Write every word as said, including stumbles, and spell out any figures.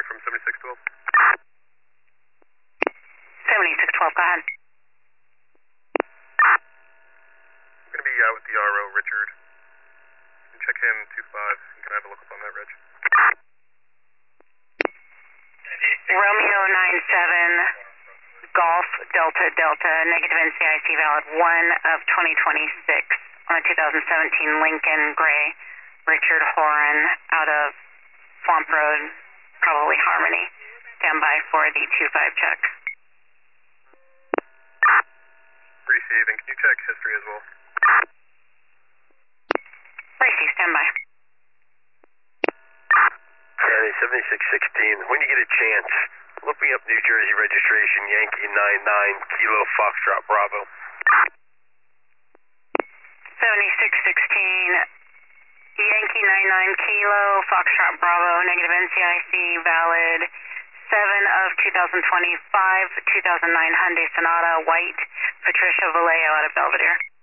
from seventy-six twelve. seventy-six twelve, go ahead. I'm going to be out with the R O, Richard. You can check him two five. You can have a look up on that, Reg. Romeo nine seven, Golf Delta Delta, negative N C I C valid one of twenty twenty-six on a two thousand seventeen Lincoln Gray, Richard Horan out of Swamp Road, probably Harmony. Stand by for the two five check. Receiving. Can you check history as well? Receive, stand by. seventy-six sixteen, when you get a chance, look me up New Jersey registration, Yankee nine nine, Kilo Foxtrot Bravo. seventy-six sixteen, Yankee nine nine Kilo, Foxtrot Bravo, negative N C I C, valid seven of two thousand twenty-five, two thousand nine Hyundai Sonata, white, Patricia Vallejo out of Belvedere.